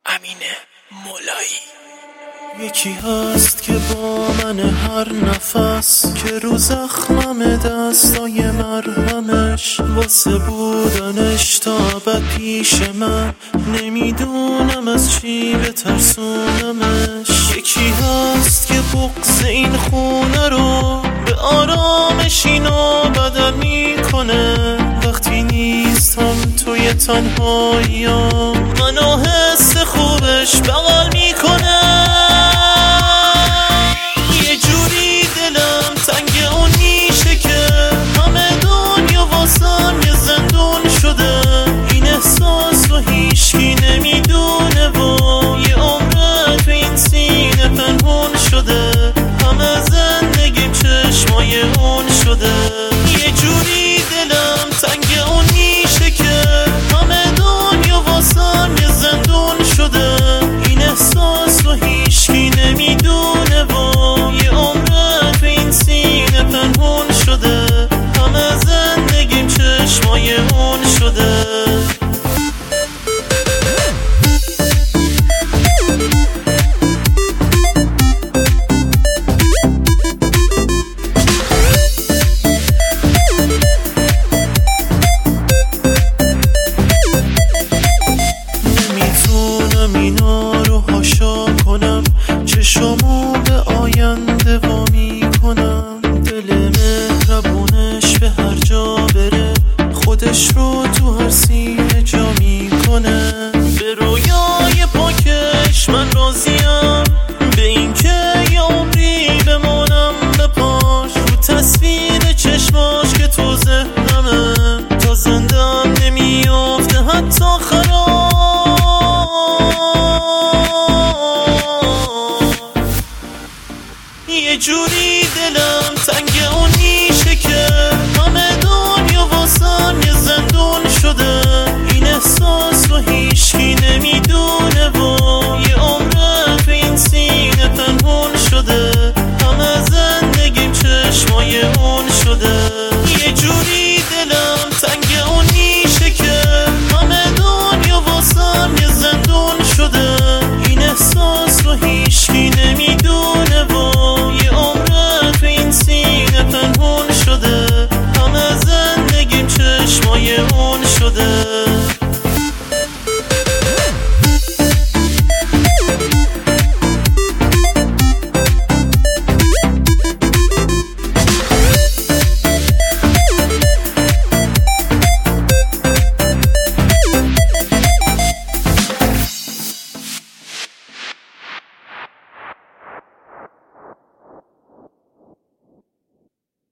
امین مولایی. یکی هست که با من هر نفس، که رو زخمم دستای مرهمش، واسه بودنش تا ابد پیش من، نمیدونم از چی بترسونمش. یکی هست که بغض این خونه رو به آرامش اینو بدل میکنه، وقتی نیستم توی تنهاییام منو حس خوبش بغل میکنه. یه جوری دلم تنگ اون میشه که همه دنیا واسم یه زندون شده، این احساس رو هیچکی نمیدونه و یه عمره تو این سینه پنهون شده، همه زندگیم چشمای اون شده. یه جوری دلم تنگ اون میشه که همه دنیا واسم یه زندون شده، این احساس رو هیچکی نمیدونه و یه عمره تو این سینه پنهون شده، همه زندگیم چشمای اون شده. اینا رو هاشا کنم، چشامو به آینده وا میکنم، دل مهربونش به هر جا بره خودش رو تو هر سینه جا میکنه. به رویای پاکش من راضیم، به این که یه عمری بمانم به پاش، رو تصویر چشماش که تو ذهنمه، تا زندم نمیافته حتی خراب. یه جوری دلم